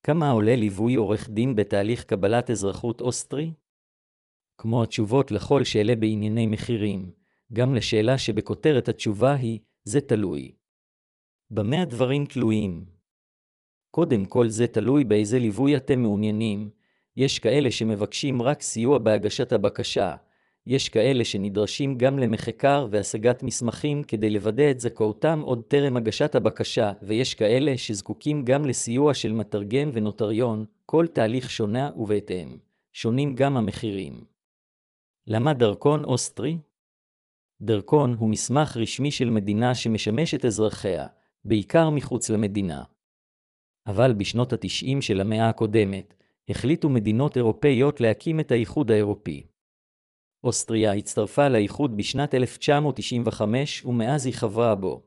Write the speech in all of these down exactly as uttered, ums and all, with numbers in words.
כמה עולה ליווי עורך דין בתהליך קבלת אזרחות אוסטרי? כמו התשובות לכל שאלה בענייני מחירים, גם לשאלה שבכותרת התשובה היא, זה תלוי. במה הדברים תלויים? קודם כל זה תלוי באיזה ליווי אתם מעוניינים. יש כאלה שמבקשים רק סיוע בהגשת הבקשה, יש כאלה שנדרשים גם למחקר והשגת מסמכים כדי לוודא את זכאותם עוד טרם הגשת הבקשה, ויש כאלה שזקוקים גם לסיוע של מתרגם ונוטריון, כל תהליך שונה ובהתאם. שונים גם המחירים. למה דרכון אוסטרי? דרכון הוא מסמך רשמי של מדינה שמשמש את אזרחיה, בעיקר מחוץ למדינה. אבל בשנות ה-תשעים של המאה הקודמת, החליטו מדינות אירופאיות להקים את האיחוד האירופי. אוסטריה הצטרפה לאיחוד בשנת אלף תשע מאות תשעים וחמש ומאז היא חברה בו.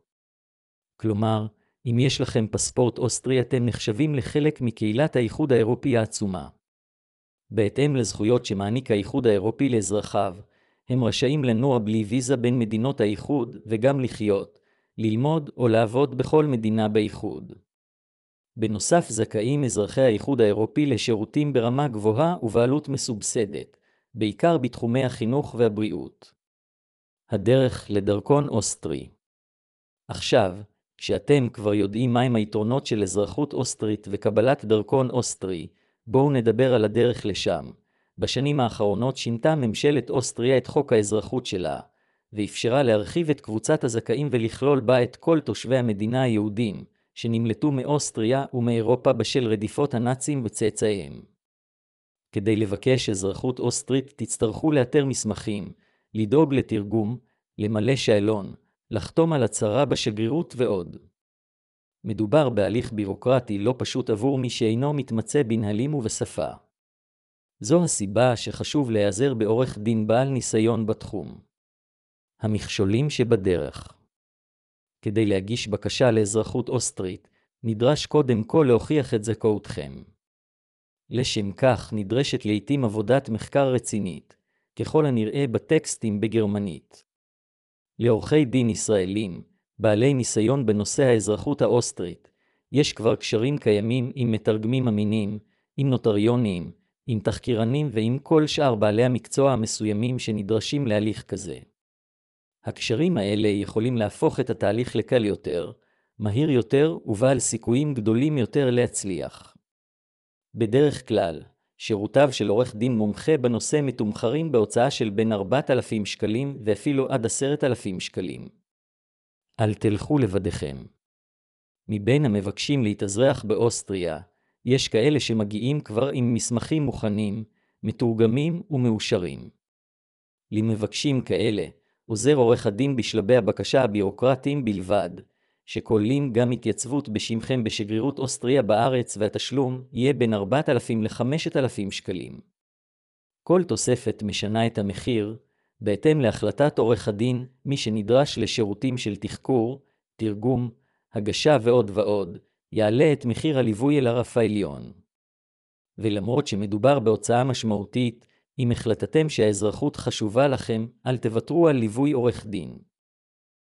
כלומר, אם יש לכם פספורט אוסטרי אתם נחשבים לחלק מקהילת האיחוד האירופי העצומה. בהתאם לזכויות שמעניק האיחוד האירופי לאזרחיו, הם רשאים לנוע בלי ויזה בין מדינות האיחוד וגם לחיות, ללמוד או לעבוד בכל מדינה באיחוד. בנוסף זכאים אזרחי האיחוד האירופי לשירותים ברמה גבוהה ובעלות מסובסדת, בעיקר בתחומי החינוך והבריאות. הדרך לדרכון אוסטרי. עכשיו, כשאתם כבר יודעים מהם היתרונות של אזרחות אוסטרית וקבלת דרכון אוסטרי, בואו נדבר על הדרך לשם. בשנים האחרונות שינתה ממשלת אוסטריה את חוק האזרחות שלה, ואפשרה להרחיב את קבוצת הזכאים ולכלול בה את כל תושבי המדינה היהודים, שנמלטו מאוסטריה ומאירופה בשל רדיפות הנאצים וצאצאיהם. כדי לבקש אזרחות אוסטרית תצטרכו לאתר מסמכים, לדאוג לתרגום, למלא שאלון, לחתום על הצהרה בשגרירות ועוד. מדובר בהליך בירוקרטי לא פשוט עבור מי שאינו מתמצא בנהלים ובשפה. זו הסיבה שחשוב להיעזר בעורך דין בעל ניסיון בתחום. המכשולים שבדרך. כדי להגיש בקשה לאזרחות אוסטרית, נדרש קודם כל להוכיח את זכאותכם. לשם כך נדרשת לעתים עבודת מחקר רצינית, ככל הנראה בטקסטים בגרמנית. לעורכי דין ישראלים, בעלי ניסיון בנושא האזרחות האוסטרית, יש כבר קשרים קיימים עם מתרגמים אמינים, עם נוטריונים, עם תחקירנים ועם כל שאר בעלי המקצוע המסוימים שנדרשים להליך כזה. הקשרים האלה יכולים להפוך את התהליך לקל יותר, מהיר יותר ובעל סיכויים גדולים יותר להצליח. בדרך כלל, שירותיו של עורך דין מומחה בנושא מתומחרים בהוצאה של בין ארבעת אלפים שקלים ואפילו עד עשרת אלפים שקלים. אל תלכו לבדכם. מבין המבקשים להתאזרח באוסטריה, יש כאלה שמגיעים כבר עם מסמכים מוכנים, מתורגמים ומאושרים. למבקשים כאלה, עוזר עורך הדין בשלבי הבקשה הבירוקרטיים בלבד, שכוללים גם התייצבות בשמכם בשגרירות אוסטריה בארץ והתשלום יהיה בין ארבעת אלפים לחמשת אלפים שקלים. כל תוספת משנה את המחיר, בהתאם להחלטת עורך הדין, מי שנדרש לשירותים של תחקור, תרגום, הגשה ועוד ועוד, יעלה את מחיר הליווי אל הרף העליון. ולמרות שמדובר בהוצאה משמעותית, אם החלטתם שהאזרחות חשובה לכם, אל תוותרו על ליווי עורך דין.